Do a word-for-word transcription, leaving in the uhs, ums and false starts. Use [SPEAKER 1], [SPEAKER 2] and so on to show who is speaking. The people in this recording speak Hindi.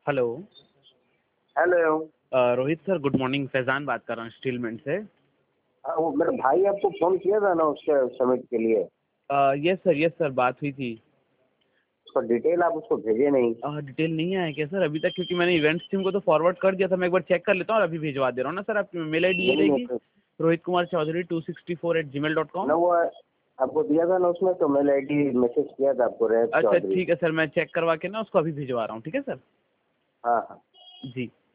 [SPEAKER 1] Hello.
[SPEAKER 2] Hello.
[SPEAKER 1] Uh, Rohit sir good morning, Faizan बात कर रहा हूँ स्टीलमेंट से।
[SPEAKER 2] हाँ, वो मेरा भाई आपको फोन किया था ना उसके समिट के लिए।
[SPEAKER 1] Uh, yes sir, yes sir, बात हुई थी।
[SPEAKER 2] उसका डिटेल आप उसको भेजे नहीं।
[SPEAKER 1] अ, डिटेल नहीं आया क्या सर अभी तक? क्योंकि मैंने इवेंट्स टीम को तो फॉरवर्ड कर दिया था। मैं एक बार चेक कर लेता हूँ और अभी भिजवा दे रहा हूँ ना सर। आपकी मेल आई डी ये
[SPEAKER 2] नहीं
[SPEAKER 1] रहेगी,
[SPEAKER 2] नहीं
[SPEAKER 1] Rohit Kumar Chaudhary two sixty four eight gmail dot
[SPEAKER 2] ना,
[SPEAKER 1] कॉम।
[SPEAKER 2] वो आपको दिया था ना उसमें, तो मेल आई डी मैसेज किया था आपको, रोहित
[SPEAKER 1] अच्छा
[SPEAKER 2] चौधरी।
[SPEAKER 1] ठीक है सर, मैं चेक करवा के ना उसको अभी भिजवा रहा हूँ। ठीक है सर।
[SPEAKER 2] हाँ हाँ।
[SPEAKER 1] जी।